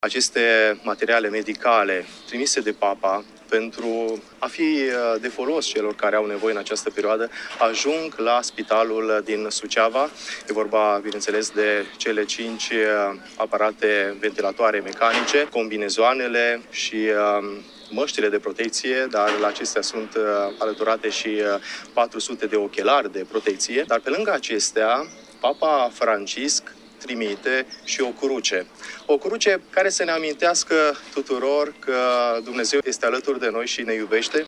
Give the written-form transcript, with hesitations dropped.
Aceste materiale medicale trimise de Papa pentru a fi de folos celor care au nevoie în această perioadă, ajung la spitalul din Suceava. E vorba, bineînțeles, de cele 5 aparate ventilatoare mecanice, combinezoanele și măștile de protecție, dar la acestea sunt alăturate și 400 de ochelari de protecție. Dar pe lângă acestea, Papa Francisc trimite și o cruce. O cruce care să ne amintească tuturor că Dumnezeu este alături de noi și ne iubește